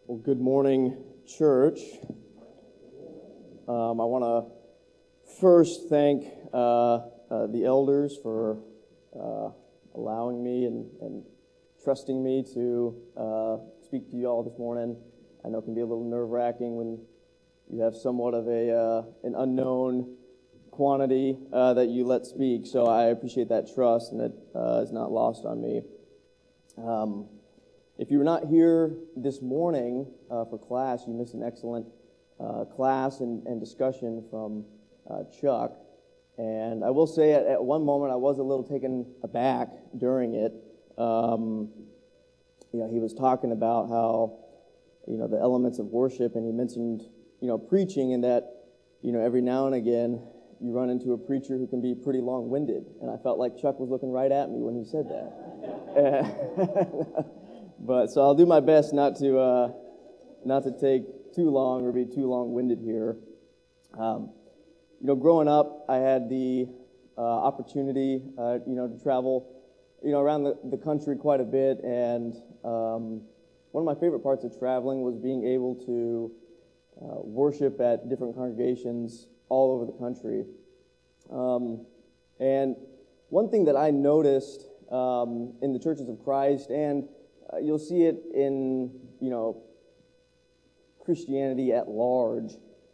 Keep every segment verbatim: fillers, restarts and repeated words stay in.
Well, good morning, church. Um, I want to first thank uh, uh, the elders for uh, allowing me and, and trusting me to uh, speak to you all this morning. I know it can be a little nerve-wracking when you have somewhat of a uh, an unknown quantity uh, that you let speak, so I appreciate that trust, and it uh, is not lost on me. Um, If you were not here this morning uh, for class, you missed an excellent uh, class and, and discussion from uh, Chuck. And I will say at, at one moment I was a little taken aback during it. Um, you know, he was talking about how, you know, the elements of worship, and he mentioned, you know, preaching, and that, you know, every now and again you run into a preacher who can be pretty long-winded. And I felt like Chuck was looking right at me when he said that. But so I'll do my best not to uh, not to take too long or be too long-winded here. Um, you know, growing up, I had the uh, opportunity, uh, you know, to travel, you know, around the, the country quite a bit, and um, one of my favorite parts of traveling was being able to uh, worship at different congregations all over the country. Um, and one thing that I noticed um, in the churches of Christ, and Uh, you'll see it in, you know, Christianity at large.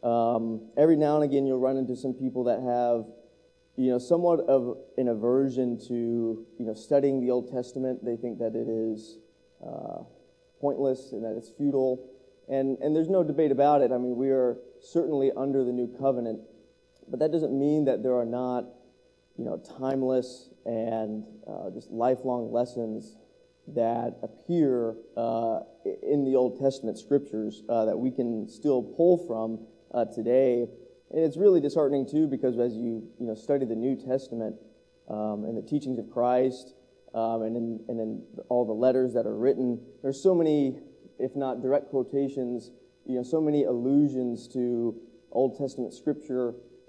Um, every now and again, you'll run into some people that have, you know, somewhat of an aversion to, you know, studying the Old Testament. They think that it is uh, pointless and that it's futile. And, and there's no debate about it. I mean, we are certainly under the new covenant, but that doesn't mean that there are not, you know, timeless and uh, just lifelong lessons that appear uh, in the Old Testament scriptures uh, that we can still pull from uh, today. And it's really disheartening too, because as you you know study the New Testament um, and the teachings of Christ, um, and in and in all the letters that are written, there's so many, if not direct quotations, you know, so many allusions to Old Testament scripture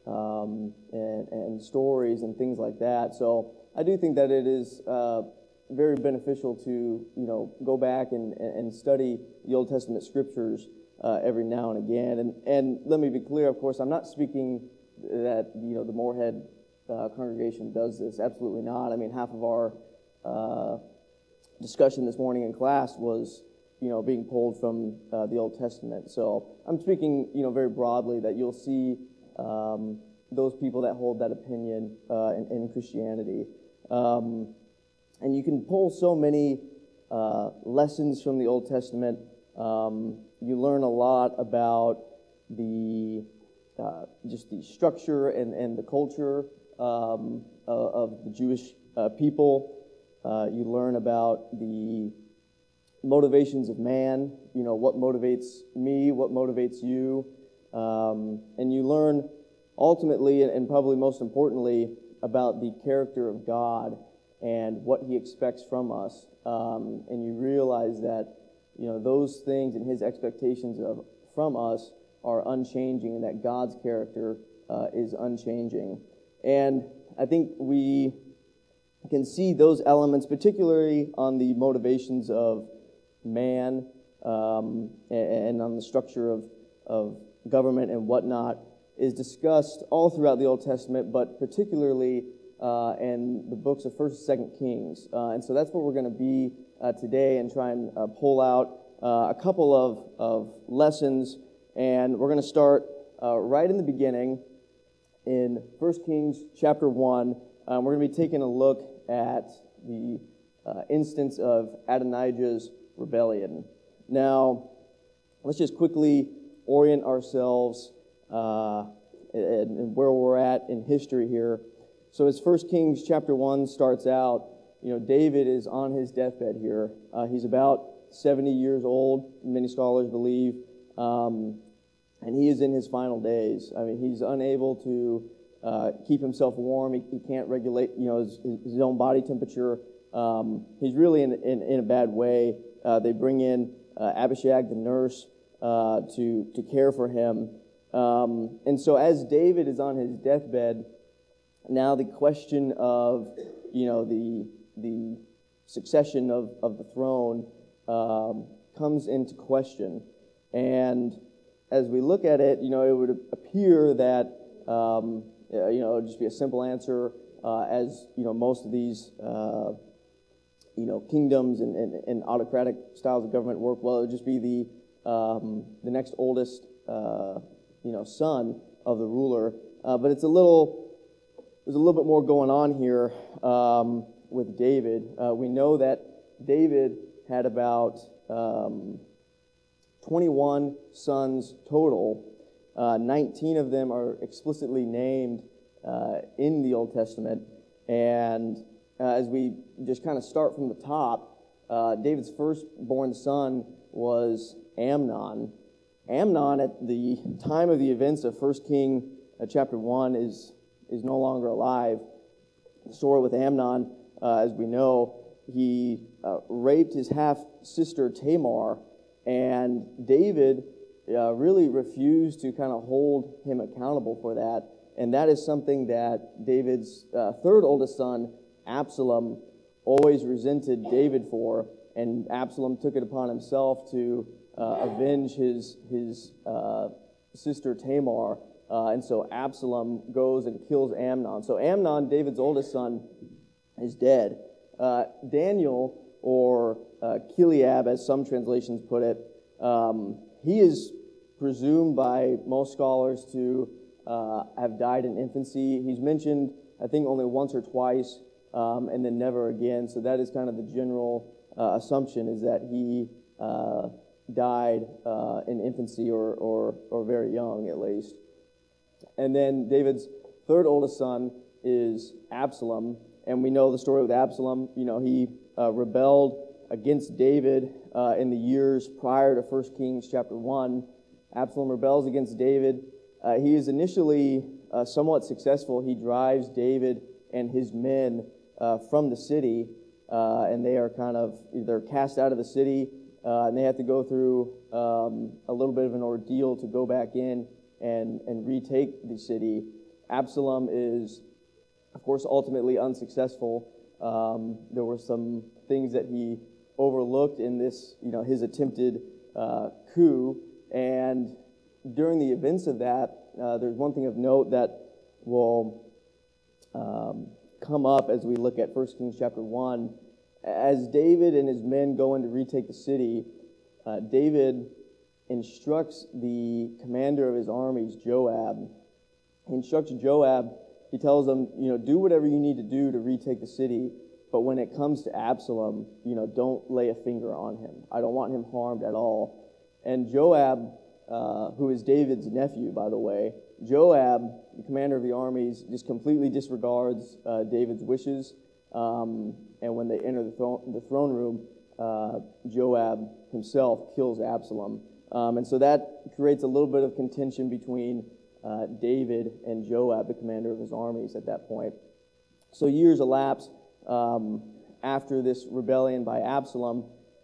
um, and and stories and things like that. So I do think that it is Uh, very beneficial to, you know, go back and, and study the Old Testament scriptures uh, every now and again. And and let me be clear, of course, I'm not speaking that, you know, the Moorhead uh, congregation does this. Absolutely not. I mean, half of our uh, discussion this morning in class was, you know, being pulled from uh, the Old Testament. So I'm speaking, you know, very broadly that you'll see um, those people that hold that opinion uh, in, in Christianity. Um, And you can pull so many uh, lessons from the Old Testament. Um, you learn a lot about the uh, just the structure and, and the culture um, uh, of the Jewish uh, people. Uh, you learn about the motivations of man. You know, what motivates me, what motivates you. Um, and you learn ultimately, and, and probably most importantly, about the character of God and what he expects from us, um, and you realize that, you know, those things and his expectations of from us are unchanging, and that God's character uh, is unchanging. And I think we can see those elements, particularly on the motivations of man um, and on the structure of of government and whatnot, is discussed all throughout the Old Testament, but particularly Uh, and the books of First and Second Kings. Uh, and so that's where we're going to be uh, today, and try and uh, pull out uh, a couple of, of lessons. And we're going to start uh, right in the beginning in First Kings chapter one. Um, we're going to be taking a look at the uh, instance of Adonijah's rebellion. Now, let's just quickly orient ourselves uh, and, and where we're at in history here. So as First Kings chapter one starts out, you know, David is on his deathbed here. Uh, he's about seventy years old, many scholars believe, um, and he is in his final days. I mean, he's unable to uh, keep himself warm. He, he can't regulate, you know, his, his own body temperature. Um, he's really in, in, in a bad way. Uh, they bring in uh, Abishag, the nurse, uh, to, to care for him. Um, and so as David is on his deathbed, now the question of, you know, the the succession of, of the throne um, comes into question. And as we look at it, you know, it would appear that, um, you know, it would just be a simple answer, uh, as, you know, most of these, uh, you know, kingdoms and, and, and autocratic styles of government work. Well, it would just be the, um, the next oldest, uh, you know, son of the ruler. Uh, but it's a little, there's a little bit more going on here um, with David. Uh, we know that David had about um, twenty-one sons total. Uh, nineteen of them are explicitly named uh, in the Old Testament. And uh, as we just kind of start from the top, uh, David's firstborn son was Amnon. Amnon, at the time of the events of First Kings uh, chapter one, is, is no longer alive. The story with Amnon, uh, as we know, he uh, raped his half-sister Tamar, and David uh, really refused to kind of hold him accountable for that. And that is something that David's uh, third oldest son, Absalom, always resented David for, and Absalom took it upon himself to uh, avenge his, his uh, sister Tamar. Uh, and so Absalom goes and kills Amnon. So Amnon, David's oldest son, is dead. Uh, Daniel, or uh, Chileab, as some translations put it, um, he is presumed by most scholars to uh, have died in infancy. He's mentioned, I think, only once or twice, um, and then never again. So that is kind of the general uh, assumption, is that he uh, died uh, in infancy or, or or very young, at least. And then David's third oldest son is Absalom. And we know the story with Absalom. You know, he uh, rebelled against David uh, in the years prior to First Kings chapter one. Absalom rebels against David. Uh, he is initially uh, somewhat successful. He drives David and his men uh, from the city, uh, and they are kind of, they're cast out of the city, uh, and they have to go through um, a little bit of an ordeal to go back in and, and retake the city. Absalom is, of course, ultimately unsuccessful. Um, there were some things that he overlooked in this, you know, his attempted uh, coup. And during the events of that, uh, there's one thing of note that will um, come up as we look at First Kings chapter one. As David and his men go in to retake the city, uh, David instructs the commander of his armies, Joab. He instructs Joab. He tells them, you know, do whatever you need to do to retake the city, but when it comes to Absalom, you know, don't lay a finger on him. I don't want him harmed at all. And Joab, uh, who is David's nephew, by the way, Joab, the commander of the armies, just completely disregards uh, David's wishes. Um, and when they enter the, thro- the throne room, uh, Joab himself kills Absalom. Um, and so that creates a little bit of contention between Uh, David and Joab, the commander of his armies, at that point. So years elapse um, after this rebellion by Absalom,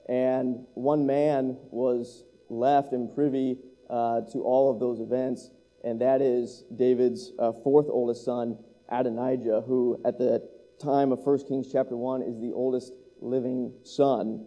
and one man was left and privy uh, to all of those events, and that is David's uh, fourth oldest son, Adonijah, who at the time of First Kings chapter one is the oldest living son.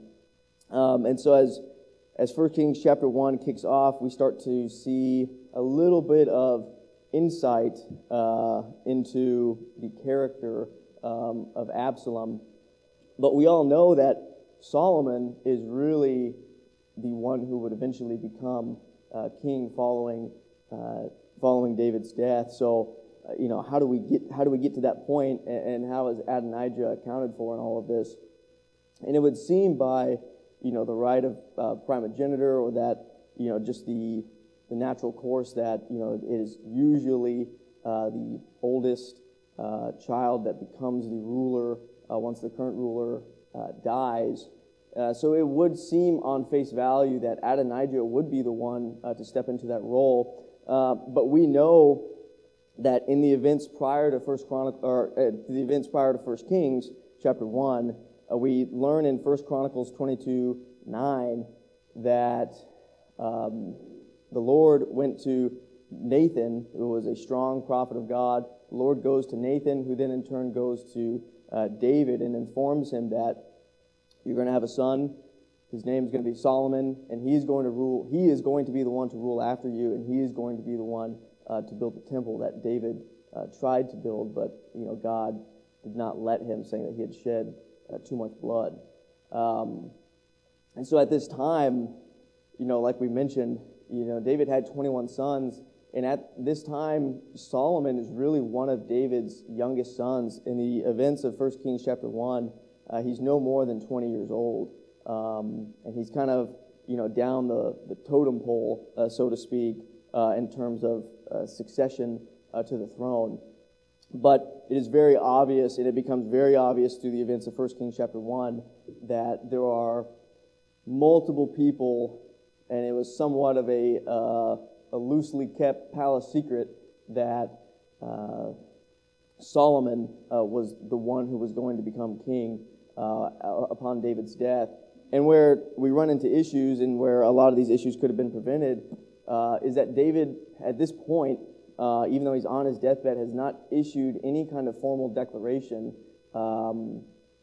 Um, and so as As First Kings chapter one kicks off, we start to see a little bit of insight uh, into the character um, of Absalom. But we all know that Solomon is really the one who would eventually become uh, king following uh, following David's death. So, uh, you know, how do we get how do we get to that point, and, and how is Adonijah accounted for in all of this? And it would seem by you know, the right of uh, primogeniture, or that, you know, just the the natural course that, you know, it is usually uh, the oldest uh, child that becomes the ruler uh, once the current ruler uh, dies. Uh, so it would seem on face value that Adonijah would be the one uh, to step into that role. Uh, but we know that in the events prior to First Chronicle, or uh, the events prior to First Kings chapter one, Uh, we learn in First Chronicles twenty-two nine that um, the Lord went to Nathan, who was a strong prophet of God. The Lord goes to Nathan, who then in turn goes to uh, David and informs him that you're going to have a son. his name is going to be Solomon, and he's going to rule. He is going to be the one to rule after you, and he is going to be the one uh, to build the temple that David uh, tried to build, but you know God did not let him, saying that he had shed uh, too much blood. Um, and so at this time, you know, like we mentioned, you know, David had twenty-one sons, and at this time, Solomon is really one of David's youngest sons. In the events of First Kings chapter one, uh, he's no more than twenty years old. Um, and he's kind of, you know, down the, the totem pole, uh, so to speak, uh, in terms of uh, succession uh, to the throne. But it is very obvious, and it becomes very obvious through the events of First Kings chapter one, that there are multiple people, and it was somewhat of a, uh, a loosely kept palace secret that uh, Solomon uh, was the one who was going to become king uh, upon David's death. And where we run into issues, and where a lot of these issues could have been prevented, uh, is that David, at this point, uh, even though he's on his deathbed, has not issued any kind of formal declaration um,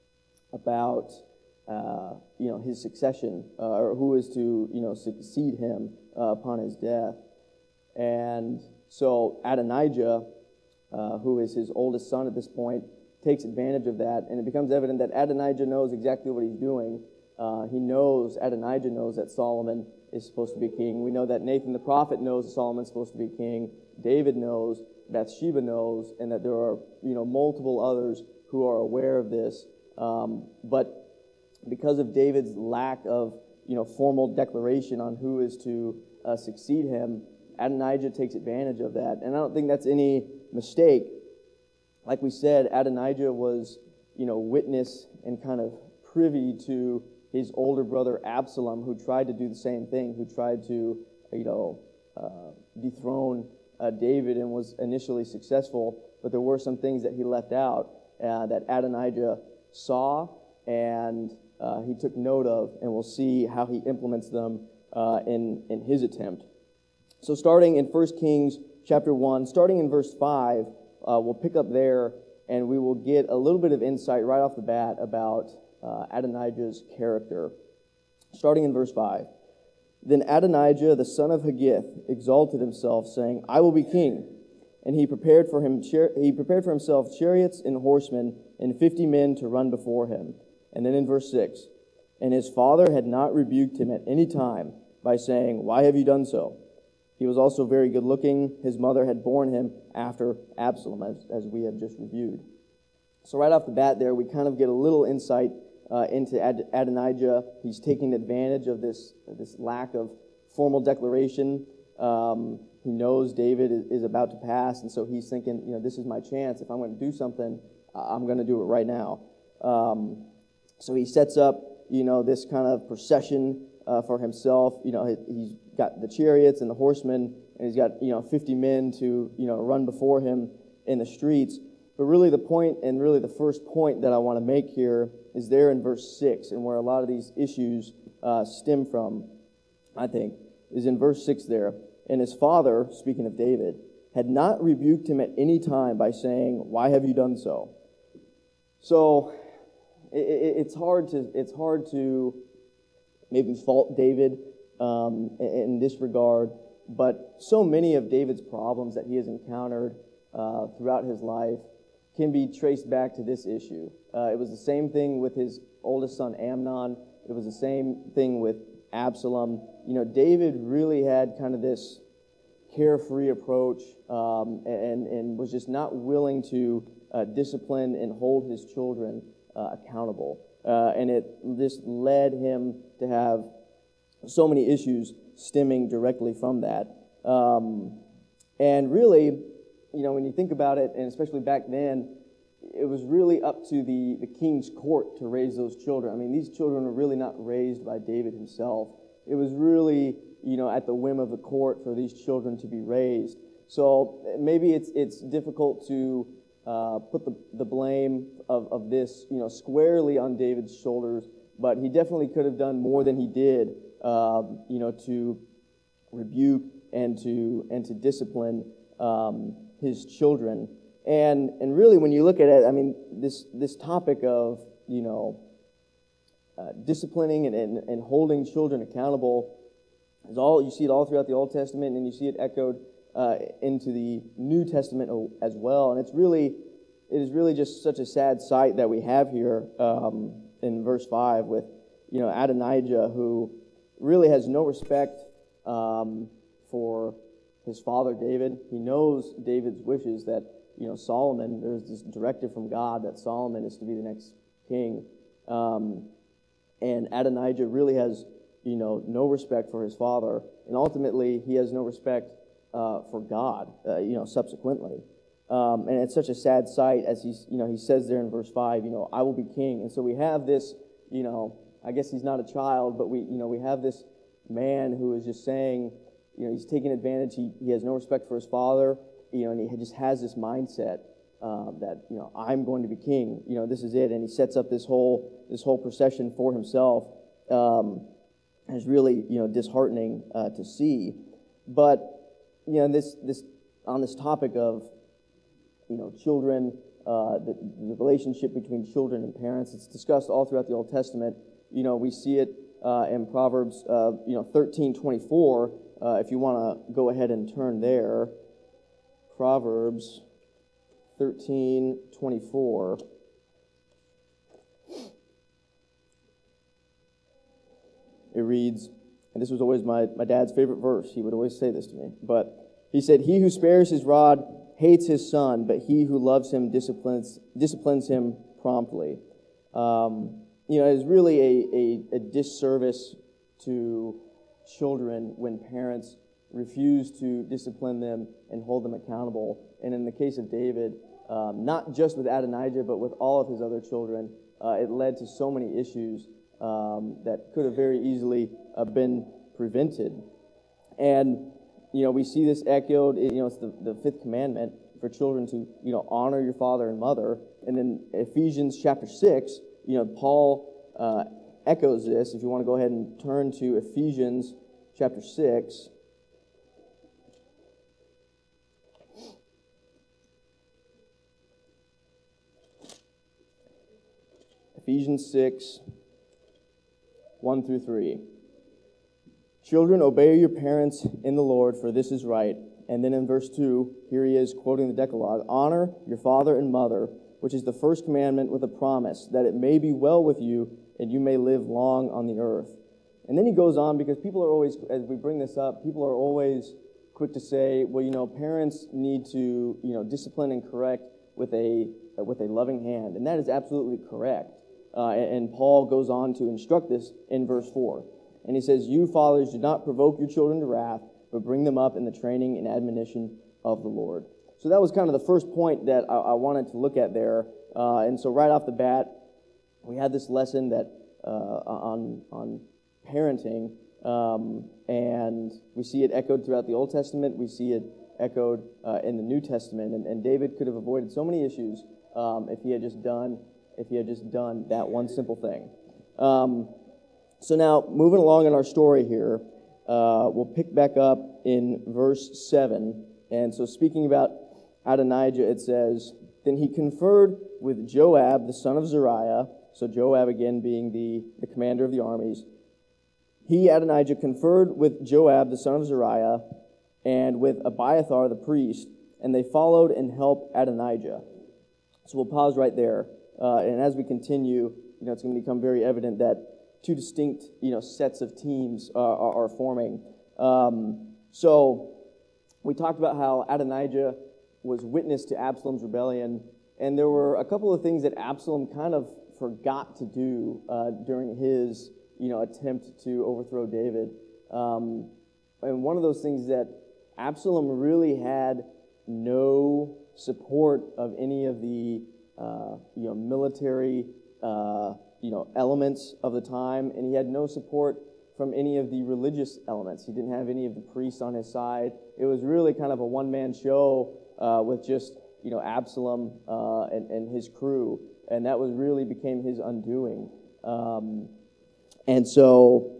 about uh, you know his succession, uh, or who is to you know succeed him uh, upon his death. And so Adonijah, uh, who is his oldest son at this point, takes advantage of that, and it becomes evident that Adonijah knows exactly what he's doing. Uh, he knows, Adonijah knows that Solomon is supposed to be king. We know that Nathan the prophet knows that Solomon's supposed to be king. David knows, Bathsheba knows, and that there are, you know, multiple others who are aware of this. Um, but because of David's lack of, you know, formal declaration on who is to uh, succeed him, Adonijah takes advantage of that. And I don't think that's any mistake. Like we said, Adonijah was, you know, witness and kind of privy to his older brother Absalom, who tried to do the same thing, who tried to, you know, uh, dethrone uh, David and was initially successful, but there were some things that he left out uh, that Adonijah saw and uh, he took note of, and we'll see how he implements them uh, in, in his attempt. So starting in First Kings chapter one, starting in verse five, uh, we'll pick up there, and we will get a little bit of insight right off the bat about Uh, Adonijah's character. Starting in verse five. Then Adonijah, the son of Haggith, exalted himself, saying, I will be king. And he prepared for him char- he prepared for himself chariots and horsemen, and fifty men to run before him. And then in verse six, and his father had not rebuked him at any time by saying, Why have you done so? He was also very good looking. His mother had borne him after Absalom, as, as we have just reviewed. So right off the bat there, we kind of get a little insight Uh, into Ad- Adonijah. He's taking advantage of this this lack of formal declaration. Um, he knows David is, is about to pass, and so he's thinking, you know, this is my chance. If I'm going to do something, I'm going to do it right now. Um, so he sets up, you know, this kind of procession uh, for himself. You know, he, he's got the chariots and the horsemen, and he's got, you know, fifty men to, you know, run before him in the streets. But really the point, and really the first point that I want to make here, is there in verse six, and where a lot of these issues uh, stem from, I think, is in verse six there. And his father, speaking of David, had not rebuked him at any time by saying, Why have you done so? So it, it, it's hard to it's hard to maybe fault David um, in this regard, but so many of David's problems that he has encountered uh, throughout his life can be traced back to this issue. Uh, it was the same thing with his oldest son Amnon. It was the same thing with Absalom. You know, David really had kind of this carefree approach um, and, and was just not willing to uh, discipline and hold his children uh, accountable. Uh, and it just led him to have so many issues stemming directly from that. Um, and really, you know, when you think about it, and especially back then, it was really up to the, the king's court to raise those children. I mean, these children were really not raised by David himself. It was really, you know, at the whim of the court for these children to be raised. So maybe it's it's difficult to uh, put the, the blame of, of this, you know, squarely on David's shoulders, but he definitely could have done more than he did, uh, you know, to rebuke and to and to discipline um, his children. And and really, when you look at it, I mean, this this topic of, you know, uh, disciplining and, and, and holding children accountable. Is all you see it all throughout the Old Testament, and you see it echoed uh, into the New Testament as well. And it's really, it is really just such a sad sight that we have here um, in verse five with, you know, Adonijah, who really has no respect um, for his father David. He knows David's wishes that, you know, Solomon, there's this directive from God that Solomon is to be the next king. Um, and Adonijah really has, you know, no respect for his father. And ultimately, he has no respect uh, for God, uh, you know, subsequently. Um, and it's such a sad sight as he's, you know, he says there in verse five, you know, I will be king. And so we have this, you know, I guess he's not a child, but we, you know, we have this man who is just saying, you know, he's taking advantage. He, he has no respect for his father, you know, and he just has this mindset um, that, you know, I'm going to be king. You know, this is it. And he sets up this whole this whole procession for himself. Um, it's really, you know, disheartening uh, to see. But, you know, this this on this topic of, you know, children, uh, the, the relationship between children and parents, it's discussed all throughout the Old Testament. You know, we see it uh, in Proverbs, uh, you know, thirteen twenty-four. Uh, if you want to go ahead and turn there, Proverbs thirteen twenty-four. It reads, and this was always my, my dad's favorite verse. He would always say this to me. But he said, "He who spares his rod hates his son, but he who loves him disciplines disciplines him promptly." Um, you know, it is really a, a, a disservice to children when parents refuse to discipline them and hold them accountable. And in the case of David, um, not just with Adonijah, but with all of his other children, uh, it led to so many issues um, that could have very easily uh, been prevented. And, you know, we see this echoed, you know, it's the, the fifth commandment for children to, you know, honor your father and mother. And in Ephesians chapter six, you know, Paul uh, echoes this. If you want to go ahead and turn to Ephesians chapter six. Ephesians six, one through three. "Children, obey your parents in the Lord, for this is right." And then in verse two, here he is quoting the Decalogue. "Honor your father and mother, which is the first commandment with a promise, that it may be well with you and you may live long on the earth." And then he goes on, because people are always, as we bring this up, people are always quick to say, well, you know, parents need to, you know, discipline and correct with a with a loving hand. And that is absolutely correct. Uh, and, and Paul goes on to instruct this in verse four. And he says, "You fathers, do not provoke your children to wrath, but bring them up in the training and admonition of the Lord." So that was kind of the first point that I, I wanted to look at there. Uh, and so right off the bat, we had this lesson that uh, on on parenting, um, and we see it echoed throughout the Old Testament. We see it echoed uh, in the New Testament. And, and David could have avoided so many issues um, if he had just done if he had just done that one simple thing. Um, so now, moving along in our story here, uh, we'll pick back up in verse seven. And so speaking about Adonijah, it says, "Then he conferred with Joab, the son of Zeruiah," so Joab again being the, the commander of the armies. "He, Adonijah, conferred with Joab, the son of Zeruiah, and with Abiathar the priest, and they followed and helped Adonijah." So we'll pause right there. Uh, and as we continue, you know, it's going to become very evident that two distinct, you know, sets of teams uh, are, are forming. Um, so we talked about how Adonijah was witness to Absalom's rebellion, and there were a couple of things that Absalom kind of forgot to do uh, during his, you know, attempt to overthrow David. Um, and one of those things that Absalom really had no support of any of the Uh, you know, military, uh, you know, elements of the time, and he had no support from any of the religious elements. He didn't have any of the priests on his side. It was really kind of a one-man show uh, with just, you know, Absalom uh, and, and his crew, and that was really became his undoing. Um, and so,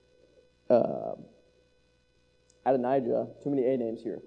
uh, Adonijah, too many A names here.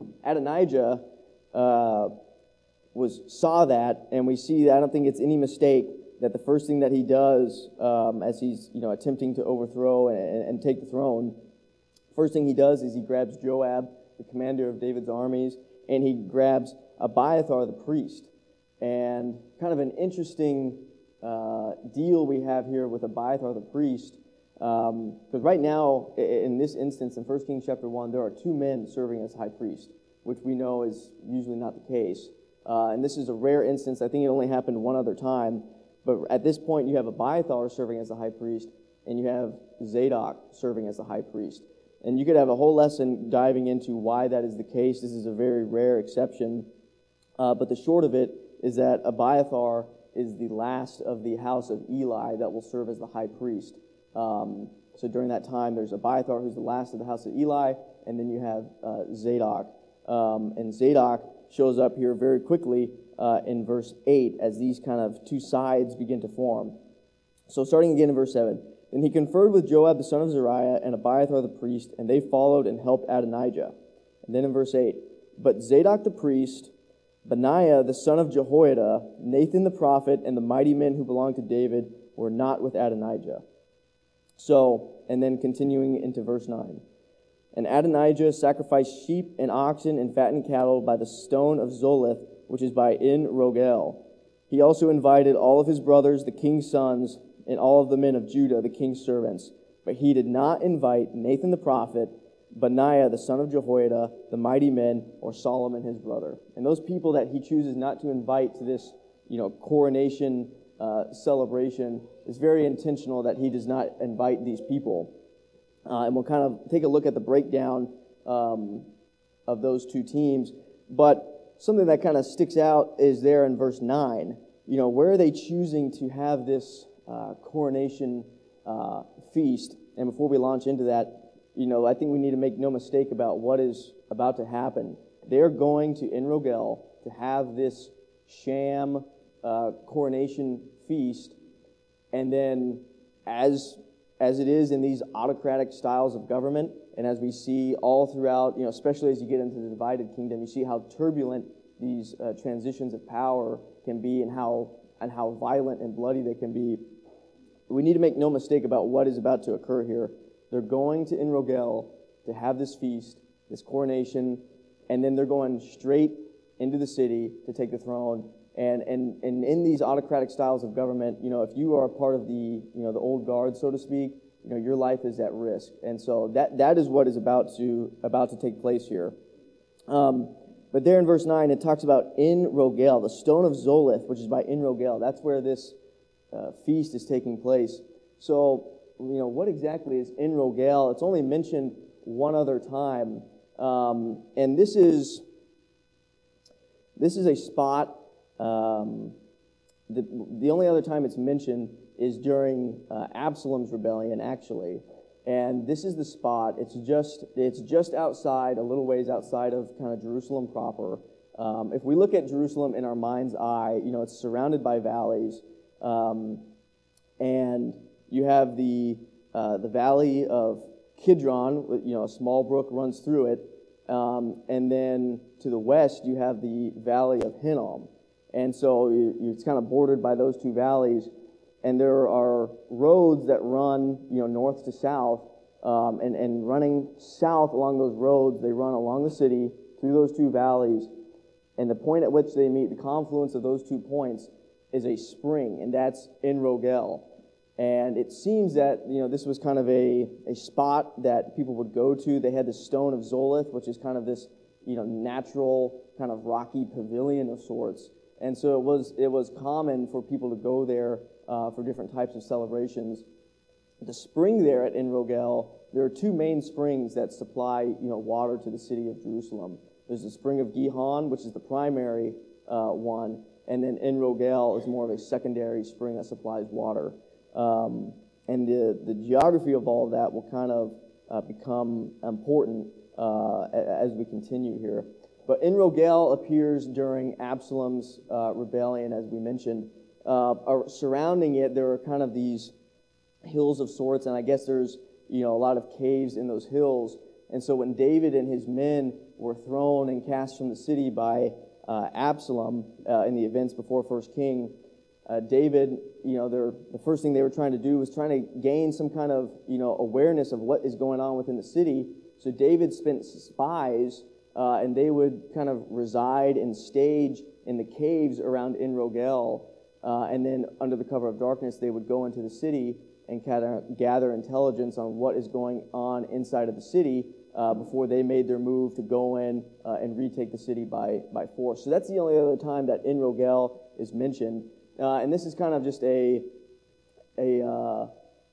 Adonijah uh, was saw that, and we see that I don't think it's any mistake that the first thing that he does um, as he's you know attempting to overthrow and, and take the throne, first thing he does is he grabs Joab, the commander of David's armies, and he grabs Abiathar the priest. And kind of an interesting uh, deal we have here with Abiathar the priest, because um, right now, in this instance, in First Kings chapter one, there are two men serving as high priest, which we know is usually not the case. Uh, and this is a rare instance. I think it only happened one other time. But at this point, you have Abiathar serving as the high priest, and you have Zadok serving as the high priest. And you could have a whole lesson diving into why that is the case. This is a very rare exception. Uh, but the short of it is that Abiathar is the last of the house of Eli that will serve as the high priest. Um, so during that time, there's Abiathar, who's the last of the house of Eli, and then you have uh, Zadok. Um, and Zadok shows up here very quickly uh, in verse eight as these kind of two sides begin to form. So starting again in verse seven. Then he conferred with Joab the son of Zeruiah and Abiathar the priest, and they followed and helped Adonijah. And then in verse eight. But Zadok the priest, Benaiah the son of Jehoiada, Nathan the prophet, and the mighty men who belonged to David were not with Adonijah. So, and then continuing into verse nine. And Adonijah sacrificed sheep and oxen and fattened cattle by the stone of Zoleth, which is by En Rogel. He also invited all of his brothers, the king's sons, and all of the men of Judah, the king's servants. But he did not invite Nathan the prophet, Benaiah the son of Jehoiada, the mighty men, or Solomon his brother. And those people that he chooses not to invite to this, you know, coronation uh, celebration is very intentional that he does not invite these people. Uh, and we'll kind of take a look at the breakdown um, of those two teams. But something that kind of sticks out is there in verse nine. You know, where are they choosing to have this uh, coronation uh, feast? And before we launch into that, you know, I think we need to make no mistake about what is about to happen. They're going to En Rogel to have this sham uh, coronation feast, and then as as it is in these autocratic styles of government, and as we see all throughout, you know, especially as you get into the divided kingdom, you see how turbulent these uh, transitions of power can be, and how and how violent and bloody they can be. We need to make no mistake about what is about to occur here. They're going to En Rogel to have this feast, this coronation, and then they're going straight into the city to take the throne. And and and in these autocratic styles of government, you know, if you are a part of the, you know, the old guard, so to speak, you know, your life is at risk. And so that that is what is about to about to take place here. Um, but there in verse nine, it talks about En Rogel, the stone of Zoleth, which is by En Rogel. That's where this uh, feast is taking place. So, you know, what exactly is En Rogel? It's only mentioned one other time, um, and this is this is a spot. Um, the the only other time it's mentioned is during uh, Absalom's rebellion, actually, and this is the spot. It's just it's just outside, a little ways outside of kind of Jerusalem proper. Um, if we look at Jerusalem in our mind's eye, you know, it's surrounded by valleys, um, and you have the uh, the valley of Kidron. You know, a small brook runs through it, um, and then to the west you have the valley of Hinnom. And so it's kind of bordered by those two valleys, and there are roads that run, you know, north to south, um, and, and running south along those roads, they run along the city through those two valleys, and the point at which they meet, the confluence of those two points, is a spring, and that's En Rogel. And it seems that, you know, this was kind of a, a spot that people would go to. They had the stone of Zoleth, which is kind of this, you know, natural kind of rocky pavilion of sorts. And so it was it was common for people to go there uh, for different types of celebrations. The spring there at En Rogel, there are two main springs that supply, you know, water to the city of Jerusalem. There's the spring of Gihon, which is the primary uh, one, and then En Rogel is more of a secondary spring that supplies water. Um, and the, the geography of all of that will kind of uh, become important uh, as we continue here. But En Rogel appears during Absalom's uh, rebellion, as we mentioned. Uh, surrounding it, there are kind of these hills of sorts, and I guess there's, you know, a lot of caves in those hills. And so when David and his men were thrown and cast from the city by uh, Absalom uh, in the events before First King, Uh, David, you know, they're, the first thing they were trying to do was trying to gain some kind of, you know, awareness of what is going on within the city. So David spent spies, uh, and they would kind of reside and stage in the caves around En Rogel, uh, and then under the cover of darkness, they would go into the city and kind of gather intelligence on what is going on inside of the city uh, before they made their move to go in uh, and retake the city by, by force. So that's the only other time that En Rogel is mentioned. Uh, and this is kind of just a a uh,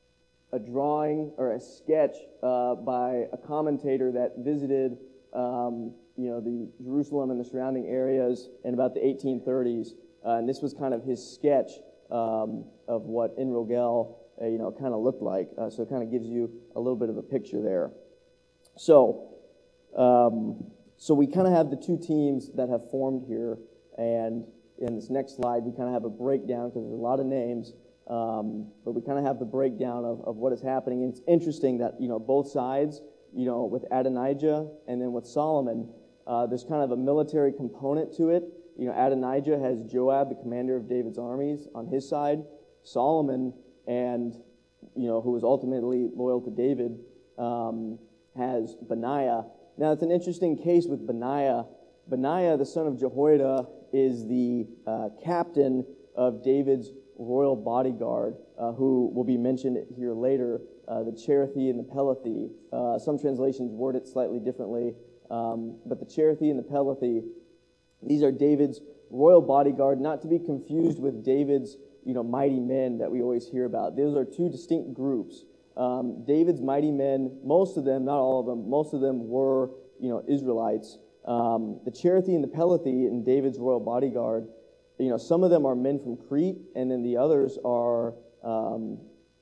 a drawing or a sketch uh, by a commentator that visited um, you know the Jerusalem and the surrounding areas in about the eighteen thirties, uh, and this was kind of his sketch um, of what En Rogel uh, you know kind of looked like. Uh, so it kind of gives you a little bit of a picture there. So um, so we kind of have the two teams that have formed here, and in this next slide, we kind of have a breakdown because there's a lot of names, um, but we kind of have the breakdown of, of what is happening. And it's interesting that, you know, both sides, you know, with Adonijah and then with Solomon, uh, there's kind of a military component to it. You know, Adonijah has Joab, the commander of David's armies, on his side. Solomon, and, you know, who was ultimately loyal to David, um, has Benaiah. Now, it's an interesting case with Benaiah. Benaiah, the son of Jehoiada, is the uh, captain of David's royal bodyguard, uh, who will be mentioned here later, uh, the Cherethy and the Pelethy. Uh, some translations word it slightly differently, um, but the Cherethy and the Pelethy, these are David's royal bodyguard, not to be confused with David's you know, mighty men that we always hear about. Those are two distinct groups. Um, David's mighty men, most of them, not all of them, most of them were you know, Israelites. Um, the Cherethy and the Pelethy in David's royal bodyguard, you know, some of them are men from Crete, and then the others are um,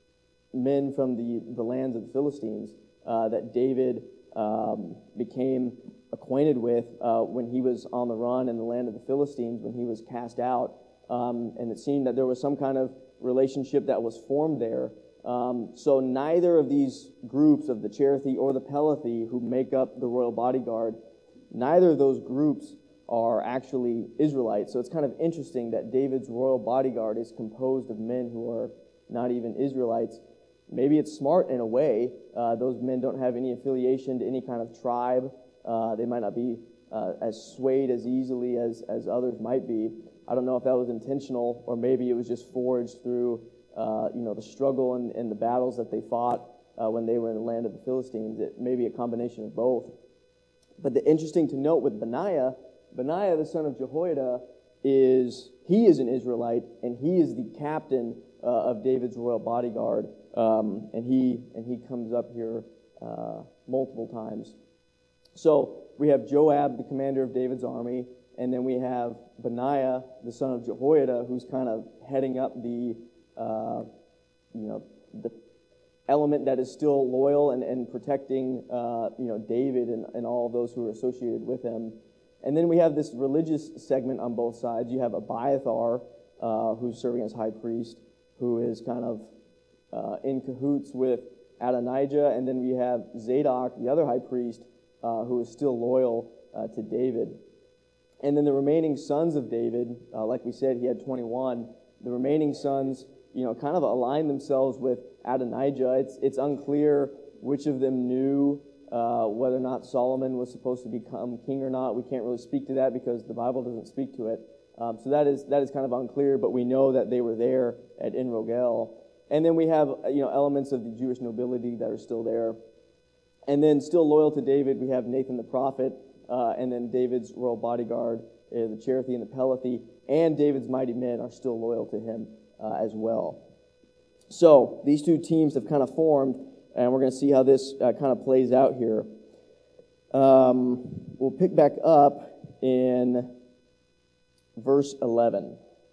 men from the, the lands of the Philistines uh, that David um, became acquainted with uh, when he was on the run in the land of the Philistines, when he was cast out. Um, and it seemed that there was some kind of relationship that was formed there. Um, so neither of these groups of the Cherethy or the Pelethy who make up the royal bodyguard, neither of those groups are actually Israelites. So it's kind of interesting that David's royal bodyguard is composed of men who are not even Israelites. Maybe it's smart in a way. Uh, those men don't have any affiliation to any kind of tribe. Uh, they might not be uh, as swayed as easily as, as others might be. I don't know if that was intentional, or maybe it was just forged through uh, you know, the struggle and, and the battles that they fought uh, when they were in the land of the Philistines. It may be a combination of both. But the interesting to note with Benaiah, Benaiah, the son of Jehoiada, is he is an Israelite, and he is the captain uh, of David's royal bodyguard, um, and he and he comes up here uh, multiple times. So we have Joab, the commander of David's army, and then we have Benaiah, the son of Jehoiada, who's kind of heading up the uh, you know the element that is still loyal and, and protecting uh, you know David and, and all of those who are associated with him. And then we have this religious segment on both sides. You have Abiathar, uh, who's serving as high priest, who is kind of uh, in cahoots with Adonijah. And then we have Zadok, the other high priest, uh, who is still loyal uh, to David. And then the remaining sons of David, uh, like we said, he had twenty-one. The remaining sons, you know, kind of align themselves with Adonijah. It's it's unclear which of them knew uh, whether or not Solomon was supposed to become king or not. We can't really speak to that because the Bible doesn't speak to it. Um, so that is that is kind of unclear, but we know that they were there at En Rogel. And then we have you know elements of the Jewish nobility that are still there. And then still loyal to David, we have Nathan the prophet, uh, and then David's royal bodyguard, uh, the Cherethy and the Pelethy, and David's mighty men are still loyal to him uh, as well. So these two teams have kind of formed, and we're going to see how this uh, kind of plays out here. Um, we'll pick back up in verse eleven.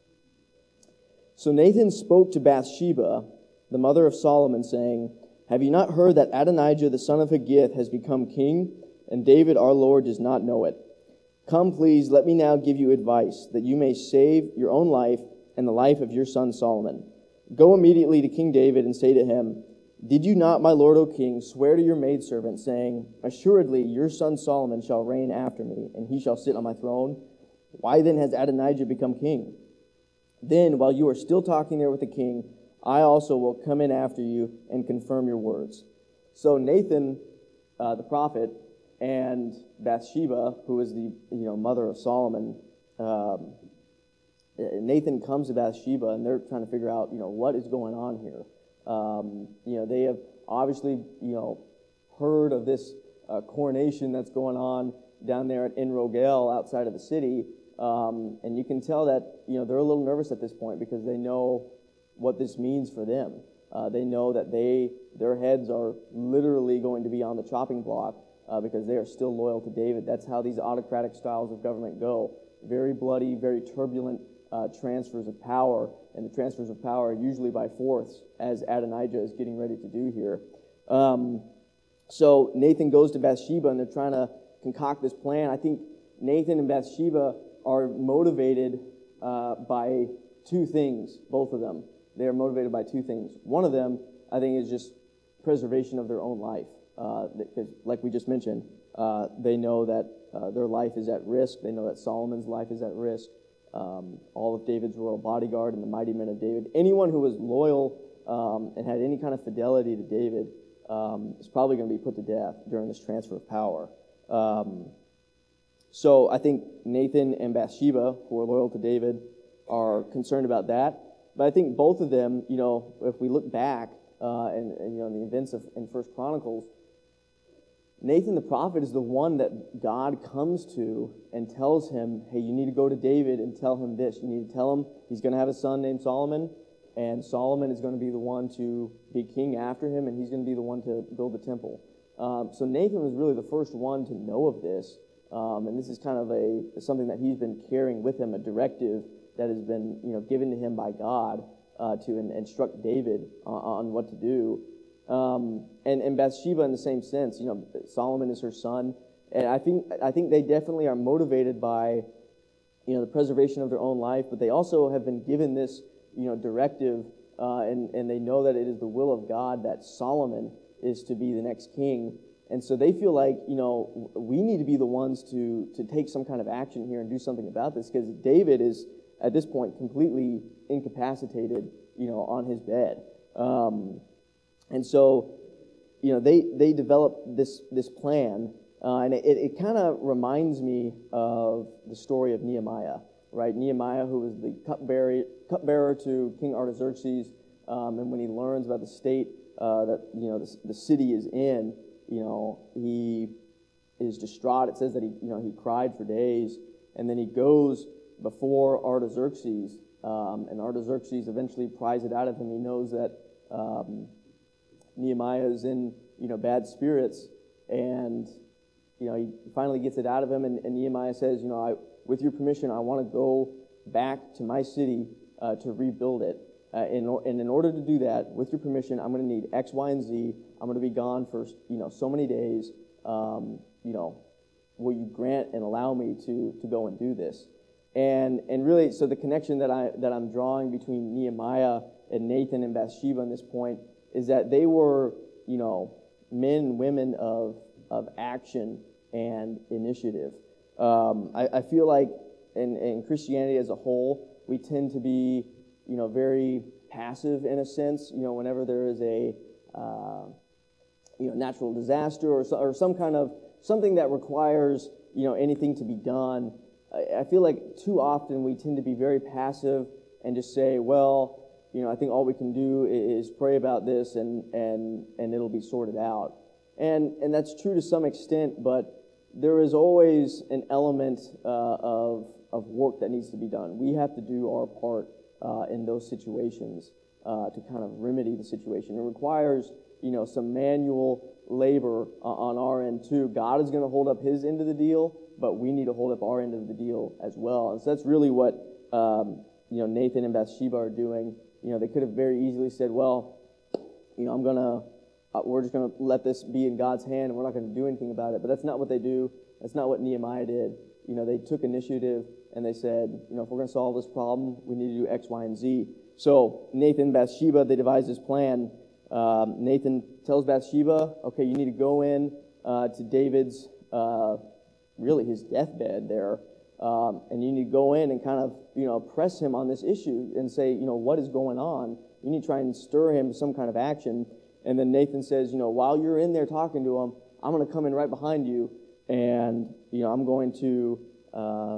So Nathan spoke to Bathsheba, the mother of Solomon, saying, "Have you not heard that Adonijah the son of Haggith has become king, and David our Lord does not know it? Come, please, let me now give you advice, that you may save your own life and the life of your son Solomon. Go immediately to King David and say to him, 'Did you not, my lord, O king, swear to your maidservant, saying, Assuredly your son Solomon shall reign after me, and he shall sit on my throne? Why then has Adonijah become king? Then, while you are still talking there with the king, I also will come in after you and confirm your words." So Nathan, uh, the prophet, and Bathsheba, who is the you know mother of Solomon, um, Nathan comes to Bathsheba, and they're trying to figure out you know what is going on here. Um, you know they have obviously you know heard of this uh, coronation that's going on down there at En Rogel outside of the city. Um, and you can tell that, you know, they're a little nervous at this point because they know what this means for them. Uh, they know that they, their heads are literally going to be on the chopping block uh, because they are still loyal to David. That's how these autocratic styles of government go. Very bloody, very turbulent uh, transfers of power, and the transfers of power are usually by force, as Adonijah is getting ready to do here. Um, so Nathan goes to Bathsheba, and they're trying to concoct this plan. I think Nathan and Bathsheba are motivated uh, by two things, both of them. They are motivated by two things. One of them, I think, is just preservation of their own life. Uh, because, like we just mentioned, uh, they know that uh, their life is at risk. They know that Solomon's life is at risk. Um, all of David's royal bodyguard and the mighty men of David. Anyone who was loyal um, and had any kind of fidelity to David um, is probably going to be put to death during this transfer of power. Um, So I think Nathan and Bathsheba, who are loyal to David, are concerned about that. But I think both of them, you know, if we look back uh, and, and you know in the events of in First Chronicles, Nathan the prophet is the one that God comes to and tells him, "Hey, you need to go to David and tell him this. You need to tell him he's going to have a son named Solomon, and Solomon is going to be the one to be king after him, and he's going to be the one to build the temple." Um, so Nathan was really the first one to know of this. Um, and this is kind of a something that he's been carrying with him, a directive that has been, you know, given to him by God uh, to in, instruct David on, on what to do. Um, and, and Bathsheba, in the same sense, you know, Solomon is her son, and I think I think they definitely are motivated by, you know, the preservation of their own life, but they also have been given this, you know, directive, uh, and and they know that it is the will of God that Solomon is to be the next king. And so they feel like, you know, we need to be the ones to to take some kind of action here and do something about this, because David is, at this point, completely incapacitated, you know, on his bed. Um, and so, you know, they, they develop this this plan, uh, and it, it kind of reminds me of the story of Nehemiah, right? Nehemiah, who was the cupbearer, cupbearer to King Artaxerxes, um, and when he learns about the state uh, that, you know, the, the city is in, you know, he is distraught. It says that he, you know, he cried for days, and then he goes before Artaxerxes, um, and Artaxerxes eventually pries it out of him. He knows that um, Nehemiah is in, you know, bad spirits, and, you know, he finally gets it out of him, and, and Nehemiah says, you know, I, with your permission, I want to go back to my city uh, to rebuild it. Uh, in, and in order to do that, with your permission, I'm going to need X, Y, and Z. I'm going to be gone for, you know, so many days. Um, you know, will you grant and allow me to to go and do this? And and really, so the connection that I that I'm drawing between Nehemiah and Nathan and Bathsheba in this point is that they were, you know, men and women of of action and initiative. Um, I, I feel like in, in Christianity as a whole, we tend to be, you know, very passive in a sense. You know, whenever there is a uh, you know natural disaster or so, or some kind of something that requires, you know, anything to be done, I, I feel like too often we tend to be very passive and just say, well, you know, I think all we can do is pray about this and and and it'll be sorted out. And and that's true to some extent, but there is always an element uh, of of work that needs to be done. We have to do our part uh, in those situations uh, to kind of remedy the situation. It requires, you know, some manual labor uh, on our end too. God is going to hold up His end of the deal, but we need to hold up our end of the deal as well. And so that's really what um, you know Nathan and Bathsheba are doing. You know, they could have very easily said, well, you know, I'm gonna. Uh, we're just going to let this be in God's hand, and we're not going to do anything about it. But that's not what they do. That's not what Nehemiah did. You know, they took initiative, and they said, you know, if we're going to solve this problem, we need to do X, Y, and Z. So Nathan and Bathsheba, they devise this plan. Um, Nathan tells Bathsheba, okay, you need to go in uh, to David's, uh, really his deathbed there, Um, and you need to go in and kind of, you know, press him on this issue and say, you know, what is going on? You need to try and stir him to some kind of action. And then Nathan says, you know, while you're in there talking to him, I'm going to come in right behind you, and, you know, I'm going to, uh,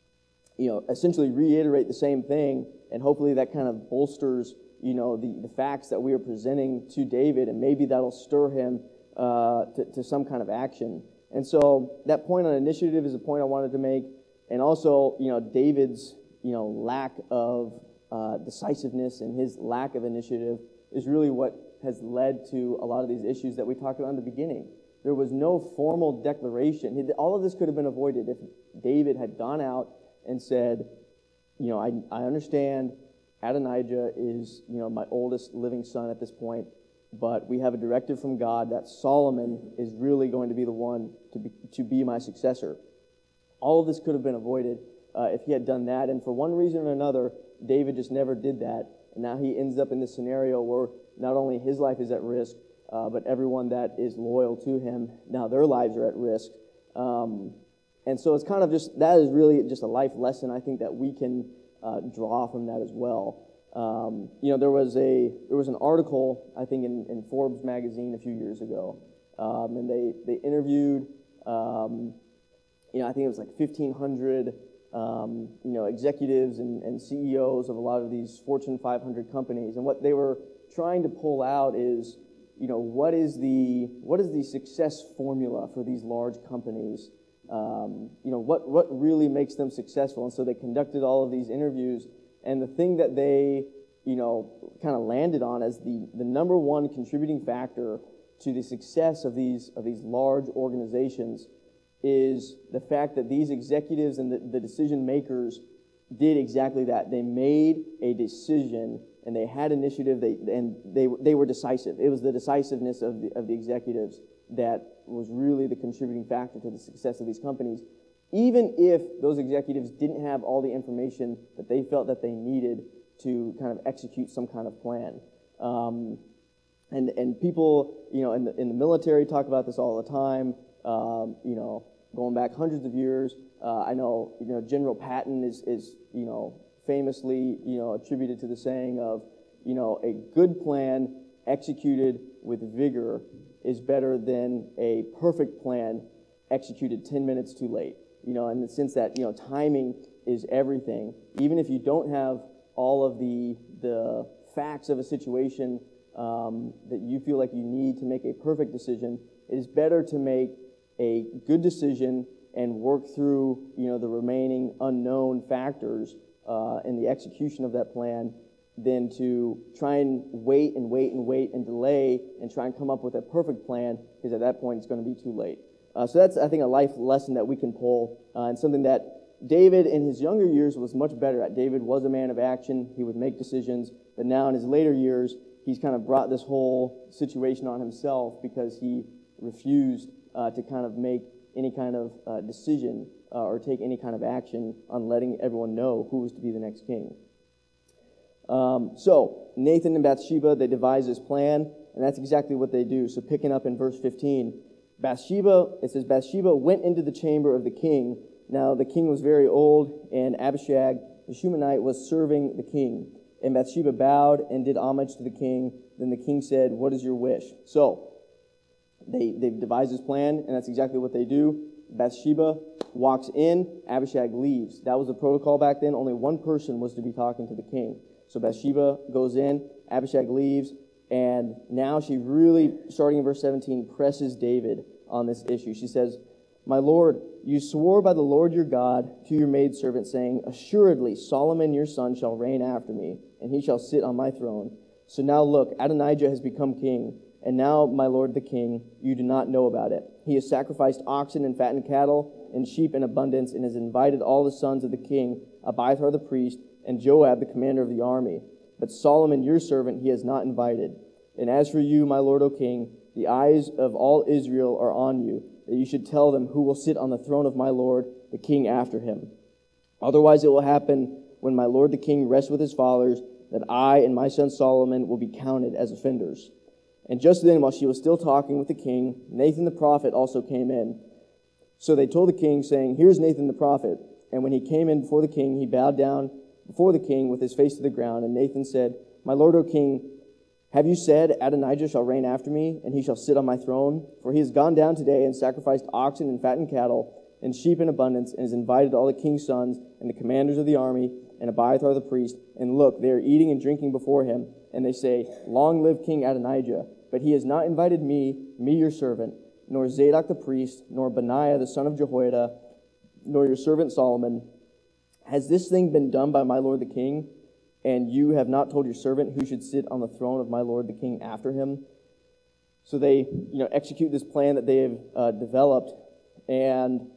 you know, essentially reiterate the same thing, and hopefully that kind of bolsters, you know, the, the facts that we are presenting to David, and maybe that'll stir him uh, to, to some kind of action. And so that point on initiative is a point I wanted to make, and also, you know, David's, you know, lack of uh, decisiveness and his lack of initiative is really what has led to a lot of these issues that we talked about in the beginning. There was no formal declaration. All of this could have been avoided if David had gone out and said, you know, I, I understand Adonijah is, you know, my oldest living son at this point, but we have a directive from God that Solomon is really going to be the one to be, to be my successor. All of this could have been avoided uh, if he had done that, and for one reason or another, David just never did that, and now he ends up in this scenario where not only his life is at risk, Uh, but everyone that is loyal to him, now their lives are at risk. Um, and so it's kind of just, that is really just a life lesson I think that we can uh, draw from that as well. Um, you know, there was a there was an article, I think, in, in Forbes magazine a few years ago, um, and they, they interviewed, um, you know, I think it was like fifteen hundred, um, you know, executives and, and C E Os of a lot of these Fortune five hundred companies. And what they were trying to pull out is, you know, what is the what is the success formula for these large companies? Um, you know, what what really makes them successful? And so they conducted all of these interviews, and the thing that they, you know, kind of landed on as the, the number one contributing factor to the success of these of these large organizations is the fact that these executives and the, the decision makers did exactly that. They made a decision, and they had initiative, they, and they they were decisive. It was the decisiveness of the of the executives that was really the contributing factor to the success of these companies, even if those executives didn't have all the information that they felt that they needed to kind of execute some kind of plan. Um, and and people, you know, in the, in the military talk about this all the time, um, you know, going back hundreds of years. Uh, I know, you know, General Patton is, is, you know, famously, you know, attributed to the saying of, you know, a good plan executed with vigor is better than a perfect plan executed ten minutes too late. You know, in the sense that, you know, timing is everything. Even if you don't have all of the the facts of a situation um, that you feel like you need to make a perfect decision, it is better to make a good decision and work through, you know, the remaining unknown factors uh, in the execution of that plan than to try and wait and wait and wait and delay and try and come up with a perfect plan, because at that point it's going to be too late. Uh, so that's, I think, a life lesson that we can pull, uh, and something that David in his younger years was much better at. David was a man of action. He would make decisions, but now in his later years, he's kind of brought this whole situation on himself because he refused uh, to kind of make any kind of uh, decision uh, or take any kind of action on letting everyone know who was to be the next king. Um, so Nathan and Bathsheba, they devise this plan, and that's exactly what they do. So picking up in verse fifteen, Bathsheba, it says, Bathsheba went into the chamber of the king. Now the king was very old, and Abishag, the Shunammite, was serving the king. And Bathsheba bowed and did homage to the king. Then the king said, "What is your wish?" So They, they've devised this plan, and that's exactly what they do. Bathsheba walks in, Abishag leaves. That was the protocol back then. Only one person was to be talking to the king. So Bathsheba goes in, Abishag leaves, and now she really, starting in verse seventeen, presses David on this issue. She says, "My lord, you swore by the Lord your God to your maidservant, saying, 'Assuredly Solomon your son shall reign after me, and he shall sit on my throne.' So now look, Adonijah has become king. And now, my lord the king, you do not know about it. He has sacrificed oxen and fattened cattle and sheep in abundance, and has invited all the sons of the king, Abiathar the priest, and Joab the commander of the army. But Solomon your servant he has not invited. And as for you, my lord, O king, the eyes of all Israel are on you, that you should tell them who will sit on the throne of my lord the king after him. Otherwise it will happen, when my lord the king rests with his fathers, that I and my son Solomon will be counted as offenders." And just then, while she was still talking with the king, Nathan the prophet also came in. So they told the king, saying, "Here's Nathan the prophet." And when he came in before the king, he bowed down before the king with his face to the ground. And Nathan said, My lord, O king, have you said, Adonijah shall reign after me, and he shall sit on my throne? For he has gone down today and sacrificed oxen and fattened cattle and sheep in abundance, and has invited all the king's sons and the commanders of the army and Abiathar the priest. And look, they are eating and drinking before him, and they say, Long live King Adonijah. But he has not invited me, me your servant, nor Zadok the priest, nor Benaiah the son of Jehoiada, nor your servant Solomon. Has this thing been done by my lord the king? And you have not told your servant who should sit on the throne of my lord the king after him? So they, you know, execute this plan that they have uh, developed, and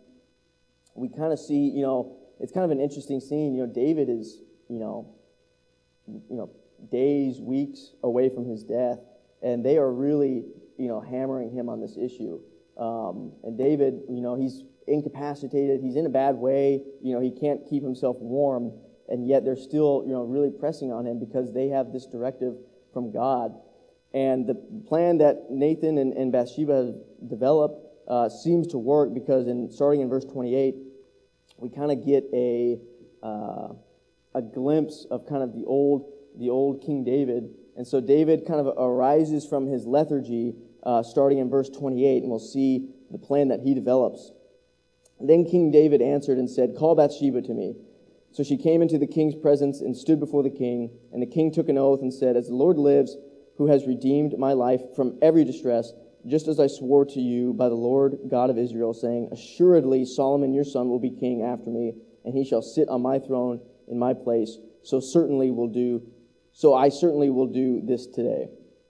we kind of see, you know, it's kind of an interesting scene. You know, David is, you know, you know, days, weeks away from his death, and they are really, you know, hammering him on this issue. Um, and David, you know, he's incapacitated. He's in a bad way. You know, he can't keep himself warm, and yet they're still, you know, really pressing on him because they have this directive from God. And the plan that Nathan and, and Bathsheba have developed uh, seems to work, because in starting in verse twenty-eight, we kind of get a uh, a glimpse of kind of the old the old King David. And so David kind of arises from his lethargy, uh, starting in verse twenty-eight, and we'll see the plan that he develops. Then King David answered and said, Call Bathsheba to me. So she came into the king's presence and stood before the king. And the king took an oath and said, As the Lord lives, who has redeemed my life from every distress, just as I swore to you by the Lord God of Israel, saying, Assuredly Solomon your son will be king after me, and he shall sit on my throne in my place. So certainly will do, so I certainly will do this today.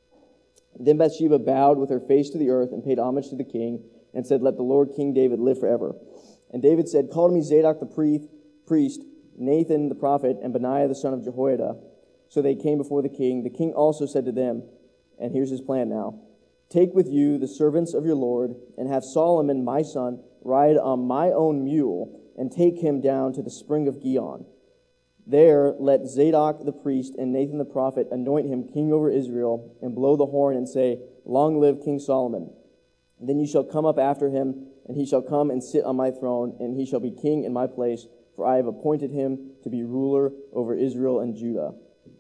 Then Bathsheba bowed with her face to the earth and paid homage to the king, and said, Let the Lord King David live forever. And David said, Call to me Zadok the priest, Nathan the prophet, and Benaiah the son of Jehoiada. So they came before the king. The king also said to them, and here's his plan now, Take with you the servants of your Lord, and have Solomon my son ride on my own mule, and take him down to the spring of Gihon. There let Zadok the priest and Nathan the prophet anoint him king over Israel, and blow the horn and say, Long live King Solomon. Then you shall come up after him, and he shall come and sit on my throne, and he shall be king in my place, for I have appointed him to be ruler over Israel and Judah.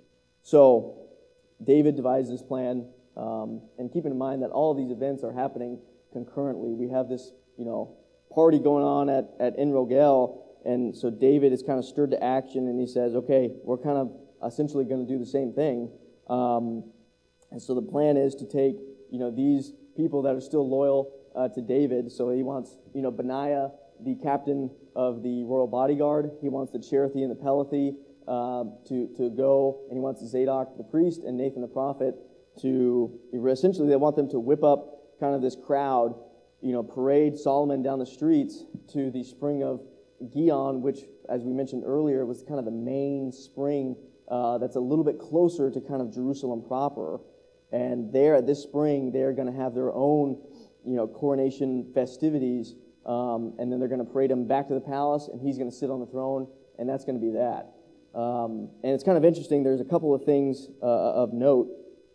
So David devised this plan, um, and keeping in mind that all of these events are happening concurrently. We have this, you know, party going on at, at En Rogel, and so David is kind of stirred to action, and he says, okay, we're kind of essentially going to do the same thing. Um, and so the plan is to take, you know, these people that are still loyal uh, to David. So he wants, you know, Benaiah, the captain of the royal bodyguard. He wants the Cherethy and the Pelethy um, to, to go, and he wants Zadok the priest and Nathan the prophet to, essentially they want them to whip up kind of this crowd, you know, parade Solomon down the streets to the spring of Gihon, which, as we mentioned earlier, was kind of the main spring uh, that's a little bit closer to kind of Jerusalem proper. And there at this spring, they're going to have their own, you know, coronation festivities, um, and then they're going to parade him back to the palace, and he's going to sit on the throne, and that's going to be that. Um, and it's kind of interesting. There's a couple of things uh, of note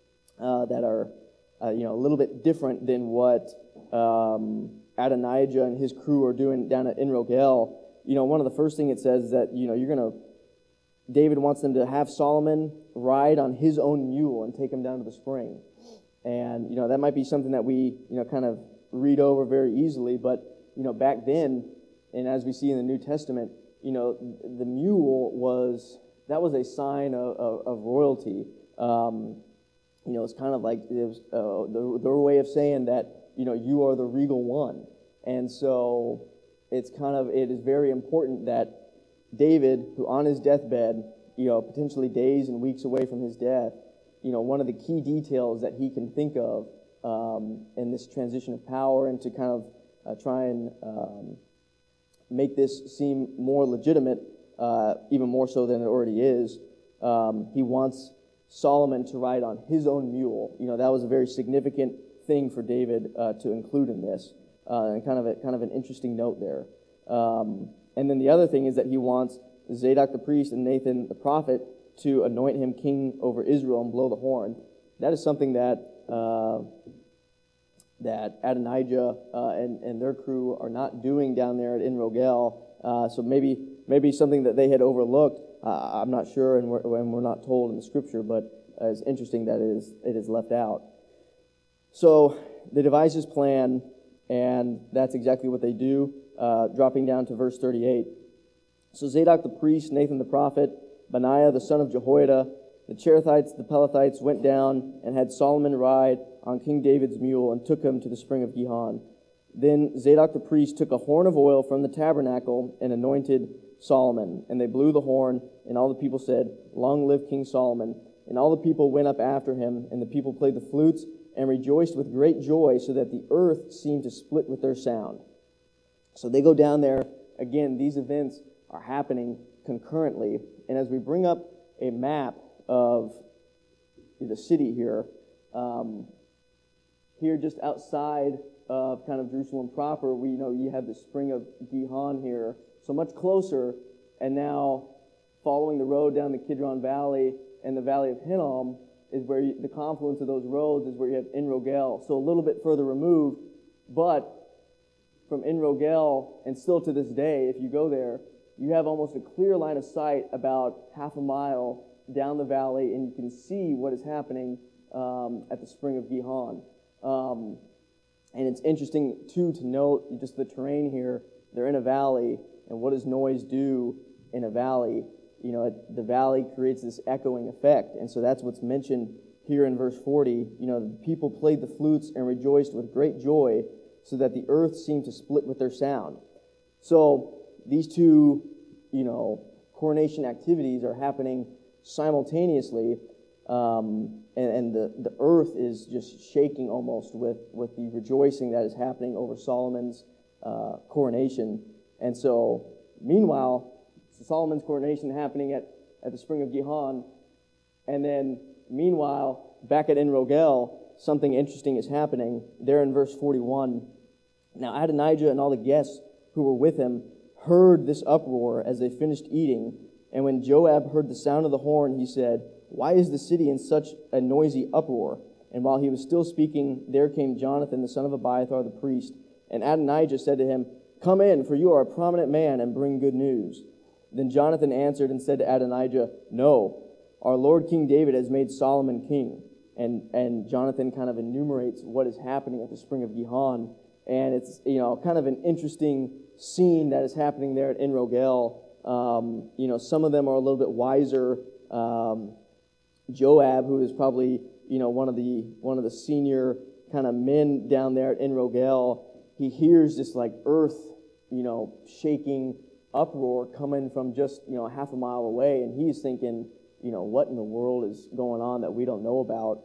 uh, that are, uh, you know, a little bit different than what um, Adonijah and his crew are doing down at En Rogel. You know, one of the first things it says is that, you know, you're going to, David wants them to have Solomon ride on his own mule and take him down to the spring. And, you know, that might be something that we, you know, kind of read over very easily. But, you know, back then, and as we see in the New Testament, you know, the mule was, that was a sign of, of, of royalty. Um, you know, it's kind of like, it was uh, the, their way of saying that, you know, you are the regal one. And so it's kind of, it is very important that David, who on his deathbed, you know, potentially days and weeks away from his death, you know, one of the key details that he can think of um, in this transition of power, and to kind of uh, try and um, make this seem more legitimate, uh, even more so than it already is, um, he wants Solomon to ride on his own mule. You know, that was a very significant thing for David uh, to include in this, uh, and kind of a, kind of an interesting note there. Um, And then the other thing is that he wants Zadok the priest and Nathan the prophet to anoint him king over Israel and blow the horn. That is something that uh, that Adonijah uh, and, and their crew are not doing down there at En Rogel. Uh, so maybe maybe something that they had overlooked. Uh, I'm not sure, and we're, and we're not told in the scripture, but uh, it's interesting that it is, it is left out. So they devise this plan, and that's exactly what they do, uh, dropping down to verse thirty-eight. So Zadok the priest, Nathan the prophet, Benaiah the son of Jehoiada, the Cherethites, the Pelethites went down and had Solomon ride on King David's mule and took him to the spring of Gihon. Then Zadok the priest took a horn of oil from the tabernacle and anointed Solomon. And they blew the horn, and all the people said, "Long live King Solomon." And all the people went up after him, and the people played the flutes and rejoiced with great joy, so that the earth seemed to split with their sound. So they go down there. Again, these events are happening concurrently. And as we bring up a map of the city here, um, here just outside of kind of Jerusalem proper, we you know you have the spring of Gihon here, so much closer, and now following the road down the Kidron Valley and the Valley of Hinnom is where you, the confluence of those roads is where you have En Rogel, so a little bit further removed, but from En Rogel, and still to this day, if you go there, you have almost a clear line of sight about half a mile down the valley, and you can see what is happening um, at the spring of Gihon. Um, and it's interesting, too, to note just the terrain here. They're in a valley, and what does noise do in a valley? You know, it, the valley creates this echoing effect, and so that's what's mentioned here in verse forty. You know, the people played the flutes and rejoiced with great joy, so that the earth seemed to split with their sound. So these two, you know, coronation activities are happening simultaneously, um, and, and the, the earth is just shaking almost with, with the rejoicing that is happening over Solomon's uh, coronation. And so, meanwhile, Solomon's coronation happening at, at the spring of Gihon, and then, meanwhile, back at En Rogel, something interesting is happening. There in verse forty-one, now Adonijah and all the guests who were with him heard this uproar as they finished eating. And when Joab heard the sound of the horn, he said, "Why is the city in such a noisy uproar?" And while he was still speaking, there came Jonathan, the son of Abiathar the priest. And Adonijah said to him, "Come in, for you are a prominent man, and bring good news." Then Jonathan answered and said to Adonijah, "No, our Lord King David has made Solomon king." And and Jonathan kind of enumerates what is happening at the spring of Gihon. And it's, you know, kind of an interesting scene that is happening there at En Rogel. Um, you know, some of them are a little bit wiser. Um, Joab, who is probably, you know, one of the one of the senior kind of men down there at En Rogel, he hears this like earth, you know, shaking uproar coming from just, you know, half a mile away, and he's thinking, you know, what in the world is going on that we don't know about?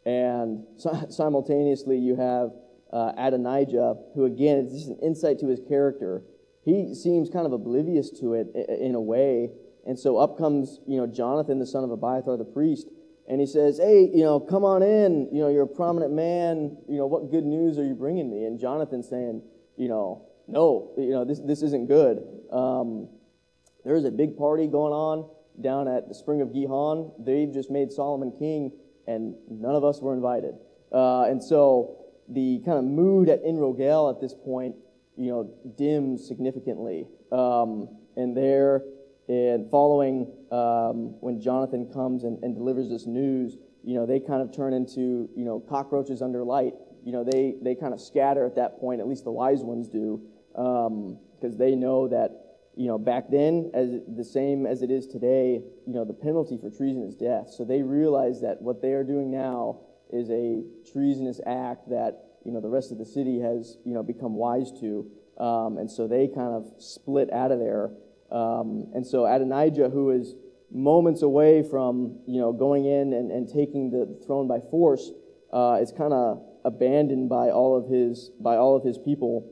And so, simultaneously, you have uh, Adonijah, who again is just an insight to his character. He seems kind of oblivious to it in a way. And so up comes, you know, Jonathan, the son of Abiathar the priest, and he says, "Hey, you know, come on in. You know, you're a prominent man. You know, what good news are you bringing me?" And Jonathan's saying, you know, "No, you know, this this isn't good. Um, there is a big party going on down at the spring of Gihon. They've just made Solomon king, and none of us were invited." Uh, and so the kind of mood at En Rogel at this point, you know, dims significantly. Um, and there, and following um, when Jonathan comes and, and delivers this news, you know, they kind of turn into, you know, cockroaches under light. You know, they, they kind of scatter at that point, at least the wise ones do, because um, they know that, you know, back then, as the same as it is today, you know, the penalty for treason is death. So they realize that what they are doing now is a treasonous act that, you know, the rest of the city has, you know, become wise to. Um, and so they kind of split out of there. Um, and so Adonijah, who is moments away from, you know, going in and, and taking the throne by force, uh, is kind of abandoned by all of his by all of his people.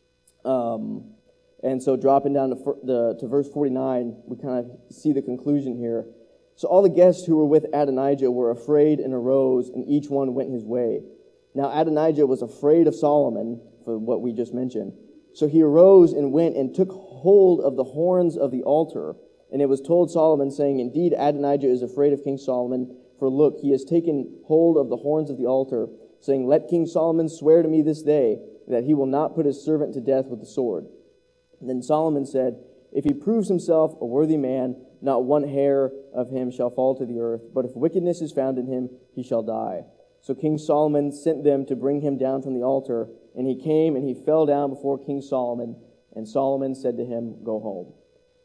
Um, and so dropping down to, the, to verse forty-nine, we kind of see the conclusion here. So all the guests who were with Adonijah were afraid and arose, and each one went his way. Now Adonijah was afraid of Solomon, for what we just mentioned. So he arose and went and took hold of the horns of the altar. And it was told Solomon, saying, "Indeed, Adonijah is afraid of King Solomon, for look, he has taken hold of the horns of the altar, saying, 'Let King Solomon swear to me this day that he will not put his servant to death with the sword.'" And then Solomon said, If he proves himself a worthy man, not one hair of him shall fall to the earth. But if wickedness is found in him, he shall die. So King Solomon sent them to bring him down from the altar. And he came and he fell down before King Solomon. And Solomon said to him, go home.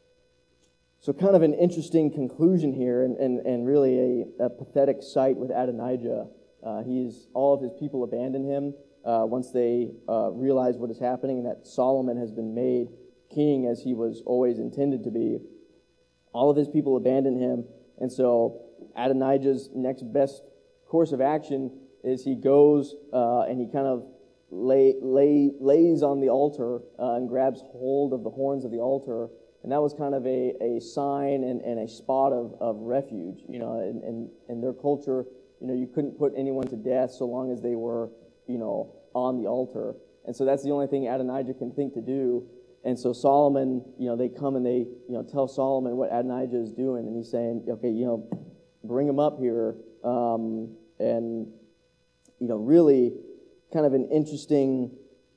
So kind of an interesting conclusion here, and, and, and really a, a pathetic sight with Adonijah. Uh, he's all of his people abandon him uh, once they uh, realize what is happening, and that Solomon has been made king as he was always intended to be. All of his people abandon him, and so Adonijah's next best course of action is he goes uh, and he kind of lay, lay, lays on the altar uh, and grabs hold of the horns of the altar. And that was kind of a, a sign and, and a spot of, of refuge. You know, in, in, in their culture, you know, you couldn't put anyone to death so long as they were, you know, on the altar. And so that's the only thing Adonijah can think to do. And so Solomon, you know, they come and they, you know, tell Solomon what Adonijah is doing. And he's saying, okay, you know, bring him up here. Um, and, you know, really kind of an interesting,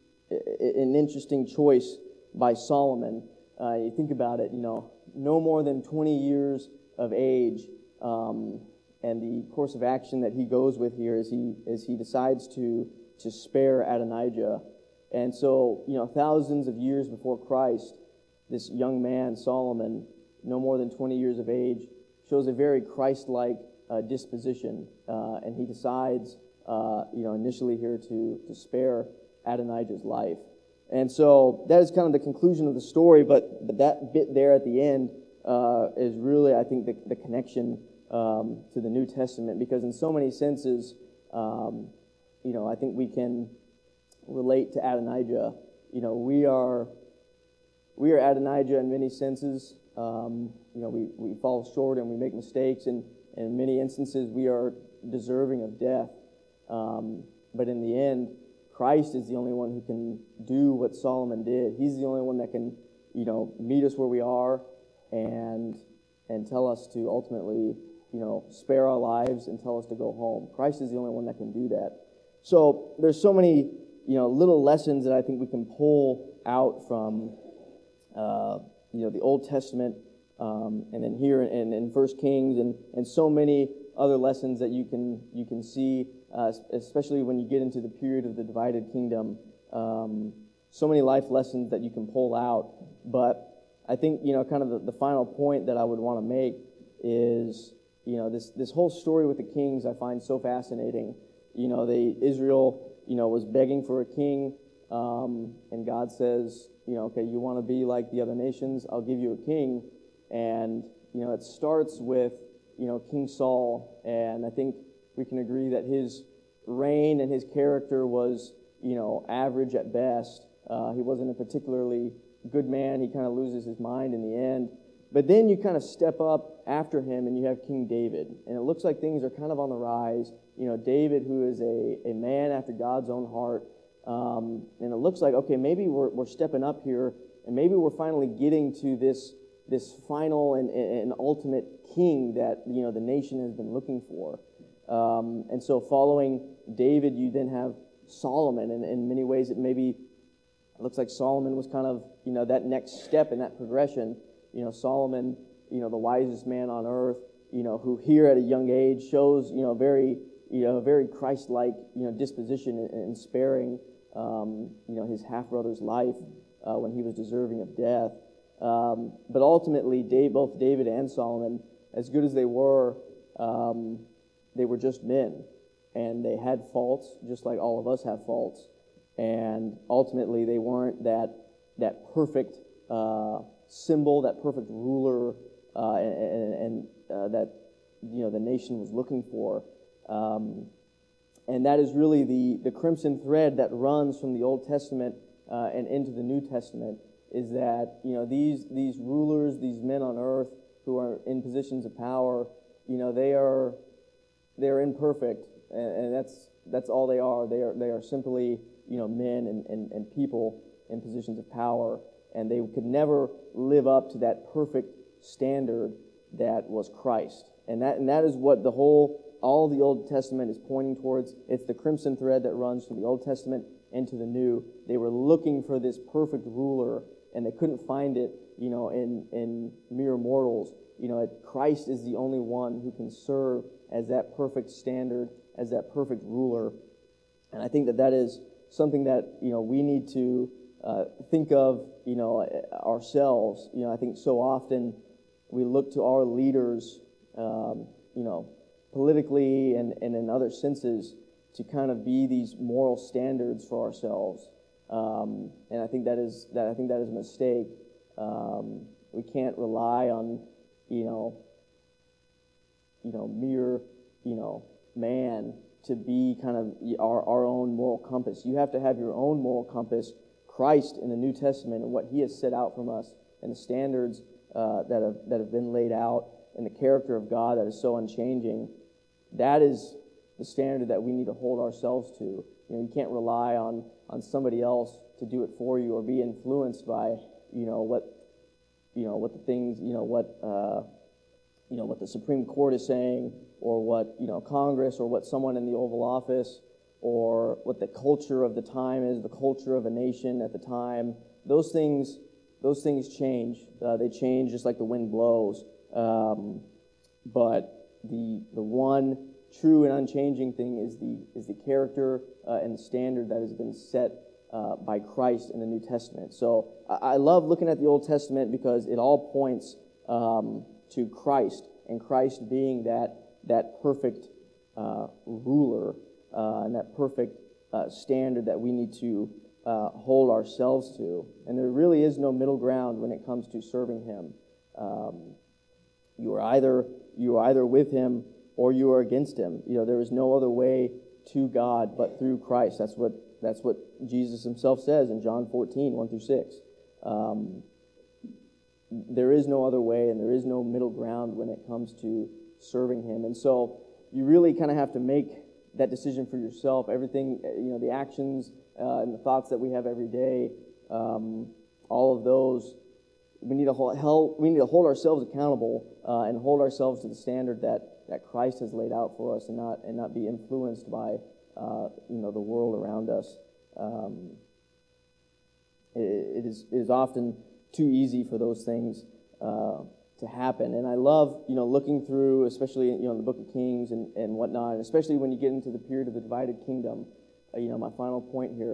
an interesting choice by Solomon. Uh, you think about it, you know, no more than twenty years of age, um, and the course of action that he goes with here is he is he decides to to spare Adonijah. And so, you know, thousands of years before Christ, this young man, Solomon, no more than twenty years of age, shows a very Christ-like uh, disposition, uh, and he decides, uh, you know, initially here to to spare Adonijah's life. And so that is kind of the conclusion of the story, but, but that bit there at the end uh, is really, I think, the, the connection um, to the New Testament, because in so many senses, um, you know, I think we can relate to Adonijah. You know, we are we are Adonijah in many senses. Um, you know, we, we fall short and we make mistakes, and, and in many instances we are deserving of death. Um, but in the end, Christ is the only one who can do what Solomon did. He's the only one that can, you know, meet us where we are and and tell us to ultimately, you know, spare our lives and tell us to go home. Christ is the only one that can do that. So there's so many, you know, little lessons that I think we can pull out from, uh, you know, the Old Testament, um, and then here in, in First Kings, and, and so many other lessons that you can you can see, uh, especially when you get into the period of the divided kingdom. Um, so many life lessons that you can pull out. But I think, you know, kind of the, the final point that I would want to make is, you know, this this whole story with the kings I find so fascinating. You know, they Israel, you know, was begging for a king, um, and God says, you know, okay, you want to be like the other nations, I'll give you a king. And, you know, it starts with, you know, King Saul, and I think we can agree that his reign and his character was, you know, average at best. Uh, he wasn't a particularly good man. He kind of loses his mind in the end. But then you kind of step up after him, and you have King David, and it looks like things are kind of on the rise. You know, David, who is a, a man after God's own heart, um, and it looks like, okay, maybe we're we're stepping up here, and maybe we're finally getting to this this final and, and ultimate king that, you know, the nation has been looking for. Um, and so following David, you then have Solomon, and in many ways it maybe it looks like Solomon was kind of, you know, that next step in that progression. You know, Solomon, you know, the wisest man on earth, you know, who here at a young age shows, you know, very, you know, very Christ-like, you know, disposition in, in sparing, um, you know, his half-brother's life uh, when he was deserving of death. Um, but ultimately, Dave, both David and Solomon, as good as they were, um, they were just men, and they had faults, just like all of us have faults. And ultimately, they weren't that that perfect uh, symbol, that perfect ruler, uh, and, and uh, that, you know, the nation was looking for. Um, and that is really the the crimson thread that runs from the Old Testament uh, and into the New Testament. Is that, you know, these these rulers, these men on earth who are in positions of power, you know, they are they are imperfect, and, and that's that's all they are. They are they are simply, you know, men and, and, and people in positions of power, and they could never live up to that perfect standard that was Christ. And that and that is what the whole all the Old Testament is pointing towards. It's the crimson thread that runs from the Old Testament into the New. They were looking for this perfect ruler and they couldn't find it, you know, in, in mere mortals. You know, Christ is the only one who can serve as that perfect standard, as that perfect ruler. And I think that that is something that, you know, we need to uh, think of, you know, ourselves. You know, I think so often we look to our leaders, um, you know, politically and, and in other senses to kind of be these moral standards for ourselves. Um, and I think that is that I think that is a mistake. Um, we can't rely on, you know, you know, mere, you know, man to be kind of our, our own moral compass. You have to have your own moral compass, Christ in the New Testament and what He has set out from us, and the standards uh, that have that have been laid out, and the character of God that is so unchanging. That is the standard that we need to hold ourselves to. You know, you can't rely on on somebody else to do it for you, or be influenced by, you know, what, you know, what the things, you know, what, uh, you know, what the Supreme Court is saying, or what, you know, Congress, or what someone in the Oval Office, or what the culture of the time is, the culture of a nation at the time. Those things, those things change. Uh, they change just like the wind blows. Um, but the the one true and unchanging thing is the is the character uh, and the standard that has been set uh, by Christ in the New Testament. So I, I love looking at the Old Testament because it all points um, to Christ, and Christ being that that perfect uh, ruler uh, and that perfect uh, standard that we need to uh, hold ourselves to. And there really is no middle ground when it comes to serving Him. Um, you are either you are either with Him or you are against Him. You know, there is no other way to God but through Christ. That's what that's what Jesus Himself says in John fourteen, one through six. Um, there is no other way, and there is no middle ground when it comes to serving Him. And so you really kind of have to make that decision for yourself. Everything, you know, the actions uh, and the thoughts that we have every day, um, all of those, we need to hold, held, we need to hold ourselves accountable uh, and hold ourselves to the standard that, that Christ has laid out for us, and not and not be influenced by uh, you know the world around us. Um, it, it is it is often too easy for those things uh, to happen. And I love, you know, looking through, especially, you know, the Book of Kings and, and whatnot, and especially when you get into the period of the divided kingdom. Uh, you know, my final point here.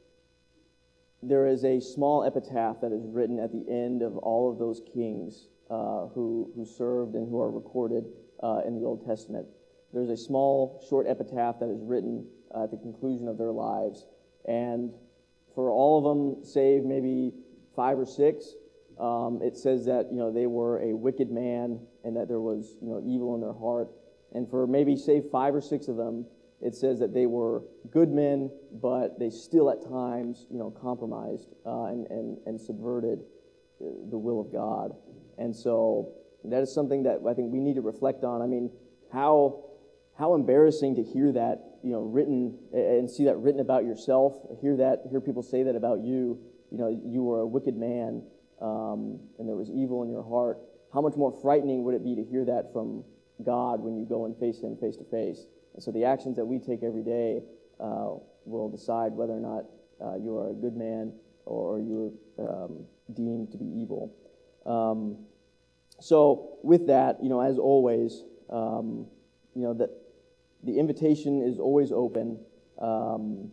There is a small epitaph that is written at the end of all of those kings uh, who who served and who are recorded uh, in the Old Testament. There's a small, short epitaph that is written uh, at the conclusion of their lives. And for all of them, save maybe five or six, um, it says that, you know, they were a wicked man and that there was, you know, evil in their heart. And for maybe, save five or six of them, it says that they were good men, but they still at times, you know, compromised uh, and, and, and subverted the will of God. And so that is something that I think we need to reflect on. I mean, how how embarrassing to hear that, you know, written and see that written about yourself. Hear that, hear people say that about you. You know, you were a wicked man, um, and there was evil in your heart. How much more frightening would it be to hear that from God when you go and face Him face to face? And so the actions that we take every day uh, will decide whether or not uh, you are a good man or you're um, deemed to be evil. Um, so with that, you know, as always, um, you know, that the invitation is always open. Um,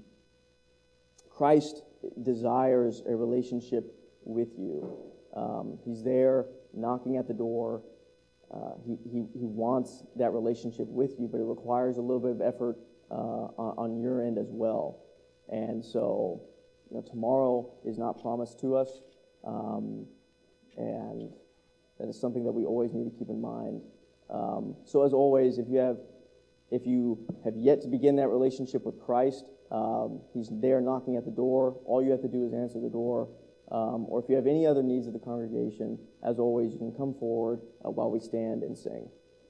Christ desires a relationship with you. Um, he's there knocking at the door. Uh, he, he, he wants that relationship with you, but it requires a little bit of effort uh, on, on your end as well. And so, you know, tomorrow is not promised to us, um, and that is something that we always need to keep in mind. Um, so, as always, if you have if you have yet to begin that relationship with Christ, um, He's there knocking at the door. All you have to do is answer the door. Um, or if you have any other needs of the congregation, as always, you can come forward uh, while we stand and sing.